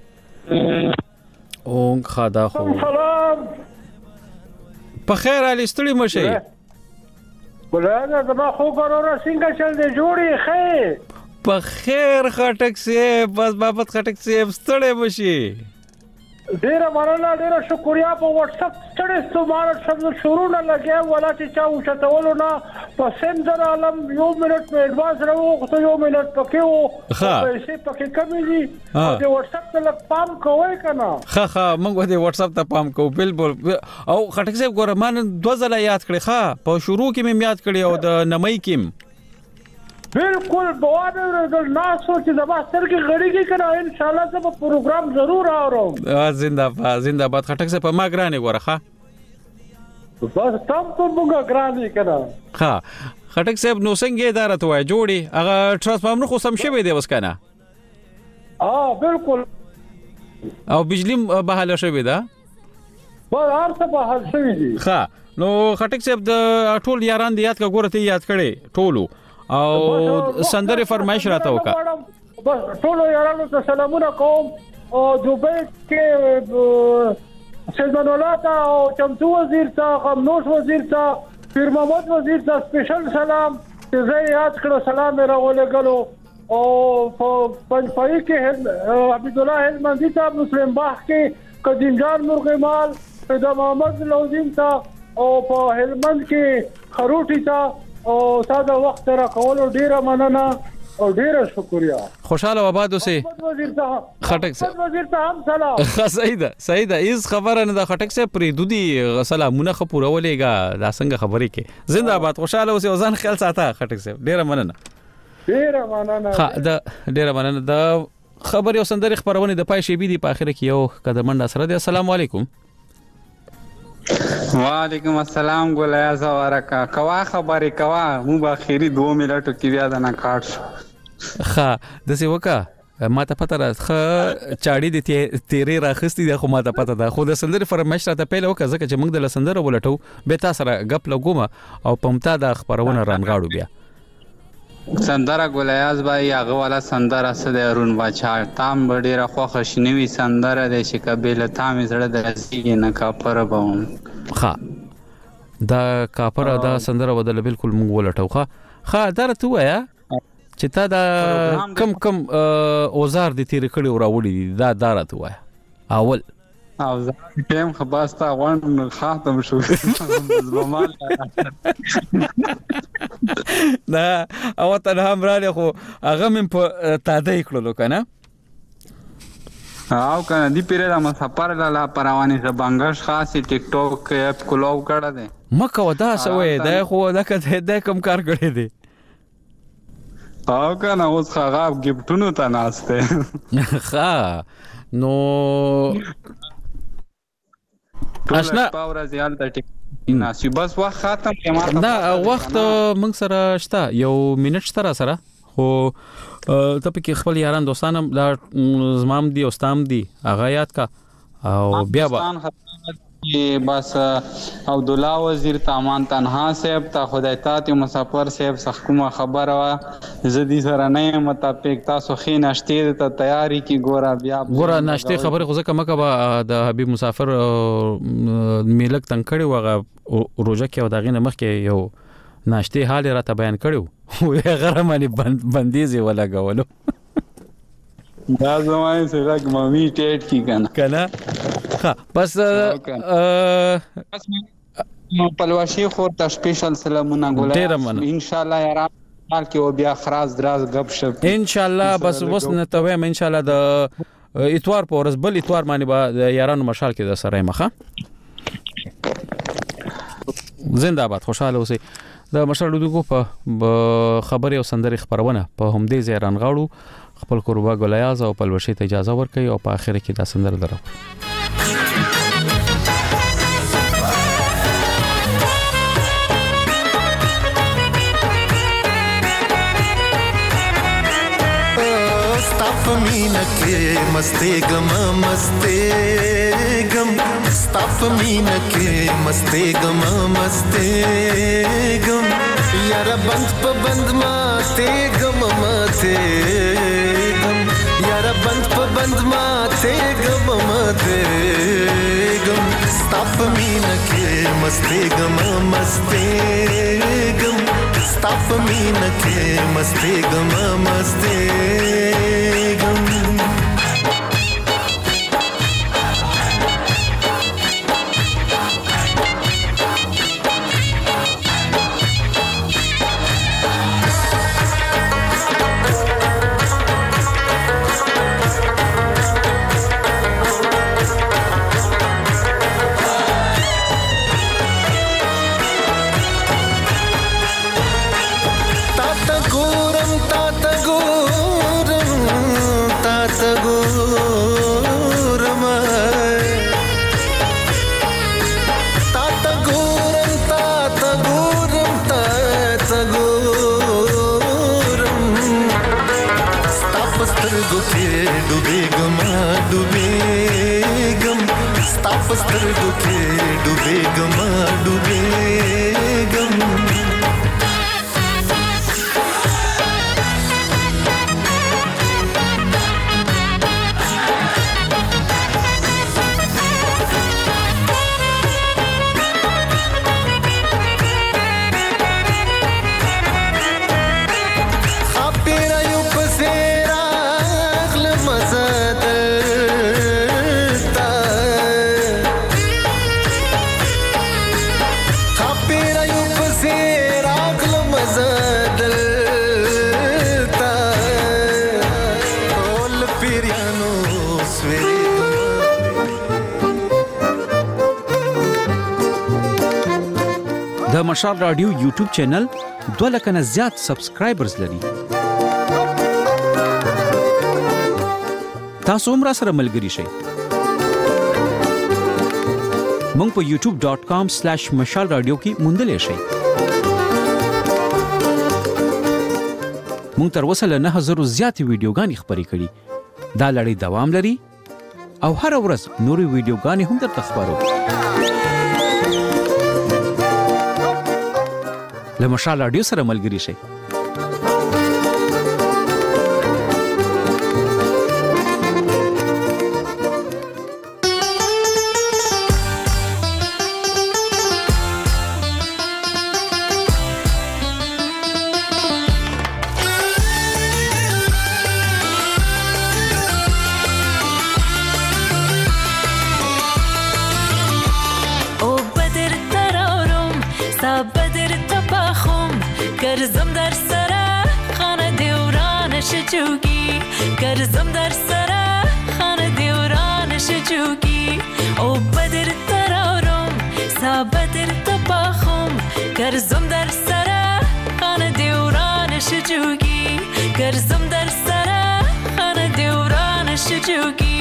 او خدا خو سلام په خیر علي ستړي مشي ګلانه زما خو ګورو څنګه چل دی جوړي خیر په خیر خټک سي بس بابت خټک سي ستړي مشي ډیره مننه ډیره شکریا په واتس اپ ستړي ستوماره شبد شروع نه لګیا ولا چې چا وشتولو نه په سندر عالم یو منټ په ایڈوانس راو خو یو منټ پکې وو پیسې پکې کمی دي د واتس اپ ته پام کوی کنه ها موږ د واتس اپ ته پام کوو بالکل. او خټک صاحب ګوره مان 2000 یاد کړی ها په شروع کې مې یاد کړی او د نمای کې بالکل بوانه ناسو چې زما سترګې غړېږي کنه ان شاء الله زه په پروګرام ضرور اورم. زنده باد خټک صاحب ما ګرانې ګوره ها بس تم ته موږ ګرانې کنه ها خټک صاحب نو څنګه اداره ته وای جوړي هغه ترانسفارمر خو سم شوی دی وس کنه بالکل او بجلی بحاله شوی ده بس هر څه بحال شوی دي. ها نو خټک صاحب د ټول یاران دی یاد کا ګوره ته یاد کړي ټولو او سندره فرمایش راته وکا. بس ټول یارانو ته سلامونه کوم او دوبه کې سلمان الله او چمتو وزیر ته خامنوش وزیر ته پیر محمد وزیر ته سپیشل سلام چې زه یاد کړو سلام راولګلو او پنځپای کې عبد الله هلمندی ته مسلم باغ کې قدیم جان مرغمال پیدا محمد لوزین ته او په هلمند کې خروټی ته او تاسو وخت را کول ډیره مننه او ډیره شکریا. خوشاله آباد اوسئ. خټک صاحب وزیر ته هم سلام. سیده ایز خبره نه د خټک صاحب پرې دودي سلامونه خپورولېګا دا څنګه خبرې کې زنده آباد خوشاله اوسئ او ځان خیال ساته خټک صاحب ډیره مننه. ډیره مننه د خبرې او سندري خبرونه د پای شی بي دي په اخر کې یو قدمنده سره دی. السلام علیکم. وعلیکم السلام ګولیا زوارکا کوا خبرې کوا مو به اخیری 2 منټو کې بیا د نه کاټ ها د سی وکا ما ته پته را چاړي دي تیرې راخستې د خو ما ته پته ده خو د سندري فرمایش راته پیل وکړه ځکه چې موږ د سندره ولټو به تاسو سره غپ لګوم او پمتا د خبرونه رانغاړو بیا سندره ګولیاز بای هغه والا سندره سده ارون بچا تام ډیره خوښ شنوي سندره د شکبل تام زړه د زیږ نه کاپر بوم ها دا کاپر دا سندره بدل بالکل موږ ولټو ها درته وایا چې تا دا کم اوزار دي تیر کړي او راوړي دا درته وایا اول او زم خباستا وان خاتم شو زمال دا او ته هم راځي خو هغه من په تاده کړلو کنه او کنه دی پیره ما سفر لاله پروانه ز بنگش خاصی ټیک ټاک اپ کولو کړه دې مکه ودا سوې دا خو دا کته د کم کار کړی دی او کنه اوس خراب گیفټونو ته ناشته ها نو آشنا پاور زیال ته ټیک ناشي بس وخت ختم کما دا وخت موږ سره شته یو منټ سره خو ته په خپل یاران دوستانم دا زمام دي او ستام دي هغه یاد کا او بیا بس عبد الله وزیر تامان تنها صاحب ته خدای تاتی مسافر صاحب سخکومه خبره وا زدي سره نه مطابق تاسو خې ناشته ته تیاری کی ګورا ناشته خبره خو ځکه مکه د حبیب مسافر میلک تنکړی وغه روزه کې او دغه مخ کې یو ناشته حال راته بیان کړو وې غره باندې بندیزې ولګولو دا زمای سره مامي ټیټ کی کنه ها بس پلواشي خو ته سپیشل سلامونه ګولای ان شاء الله یاران حال کې او بیا خراس دراز غب شپ ان شاء الله بس وسنه ته ان شاء الله د اتوار په ورځ بل اتوار باندې به یارانو مشال کې د سره مخه زنده باد خوشاله اوسئ د مشال دغه په خبري او سندري خبرونه په همدې زیران غاړو خپل قربا ګولیاز او پلوشي ته اجازه ورکړي او په اخر کې دا سندر درو मीना के मस्ते गम स्ताफ मीना के मस्ते गम यारा बंद प बंद माते गम माते गम यारा बंद प बंद माते गम माते गम स्ताफ मीना के मस्ते गम स्ताफ मीना के मस्ते गम د مشال رادیو یوټیوب چینل 2 لک نه زیات سبسکرایبرز لري. تاسو هم را سره ملګري شئ. مونږ په youtube.com/mashalradio کې موندلې شئ. مونږ تر اوسه له 9000 زیات ویډیوګانې خبرې کړې. دا لړۍ دوام لري او هر ورځ نورې ویډیوګانې هم درته خبرو. له مشال رادیو سره ملګري شئ. کرزم در سرا خانه دیوران شجوگی او بدر ترارم سا بدر تباخم کرزم در سرا خانه دیوران شجوگی کرزم در سرا خانه دیوران شجوگی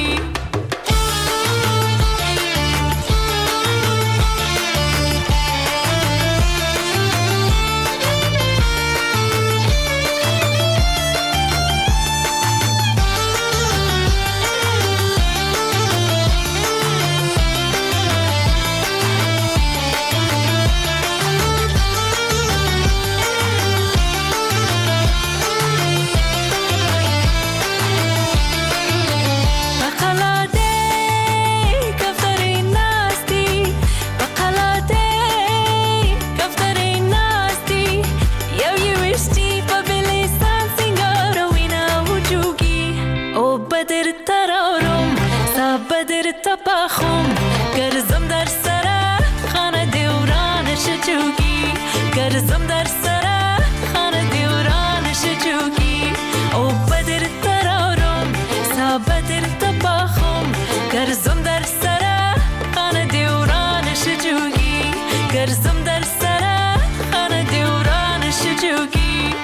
تپاخم گرزم در سره خانه دیورانش چوکی گرزم در سره خانه دیورانش چوکی او بدر ترارم سابدر تپاخم گرزم در سره خانه دیورانش چوکی گرزم در سره خانه دیورانش چوکی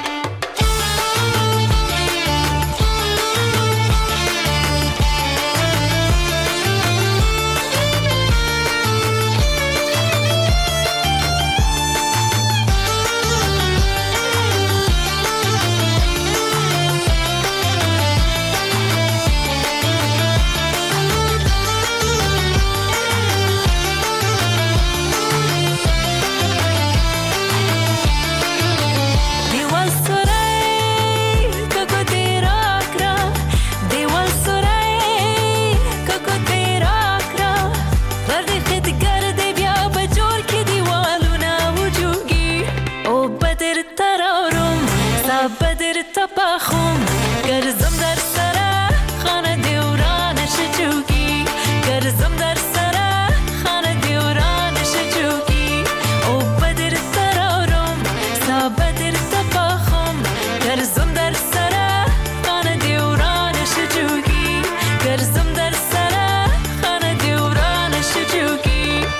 تپاخم گرزم در سره خانه دیورانش چوکی گرزم در سره خانه دیورانش چوکی او بدر ترارم سابدر تپاخم گرزم در سره خانه دیورانش چوکی گرزم در سره خانه دیورانش چوکی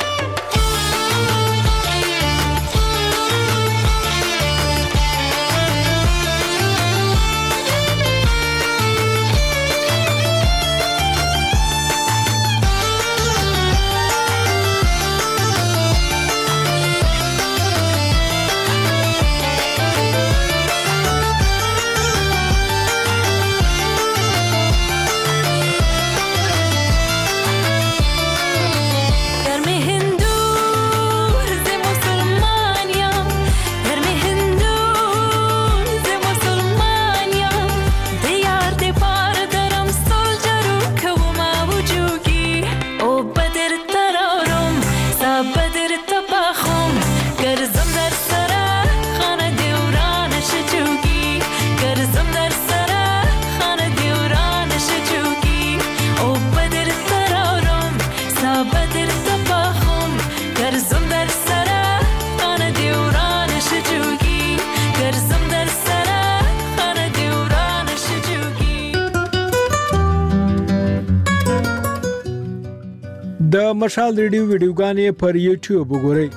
د مشال ریډیو ویډیوګانې پر یوټیوب وګورئ.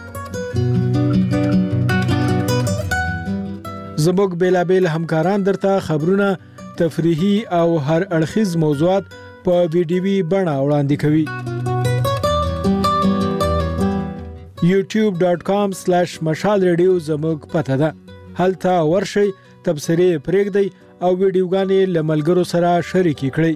زموږ بیلابیل همکاران درته خبرونه، تفریحي او هر اړخیز موضوعات په ویډیوي بڼه وړاندې کوي. youtube.com/mashalradio زموږ پته ده. هلته ورشئ، تبصرې پرېږدئ او ویډیوګانې له ملګرو سره شریکې کړئ.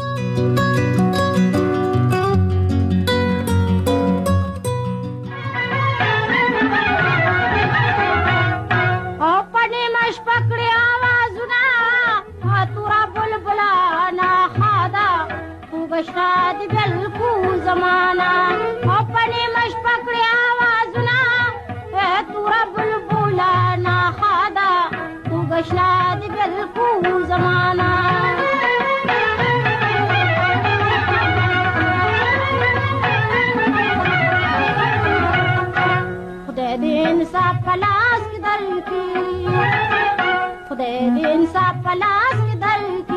شاد بالکو زمانہ اپنے مش پکڑے آوازنا اے تورا بلبلا نا خادا تو گشاد بالکو زمانہ خدا دے انصاف پلاس کی دل کی خدا دے انصاف پلاس کی دل کی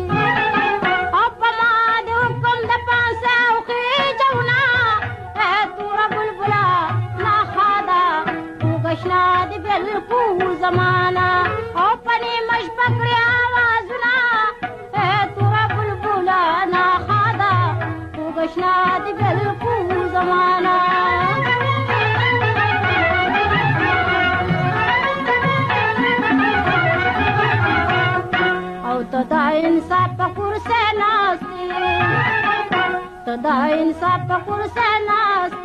شاد بالکو زمانہ اپنے مش پکڑے آوازنا اے تورا بلبلا نا خادا تو گشناد بالکو زمانہ او تدا انصاف پکور سے ناستے تدا انصاف پکور سے ناستے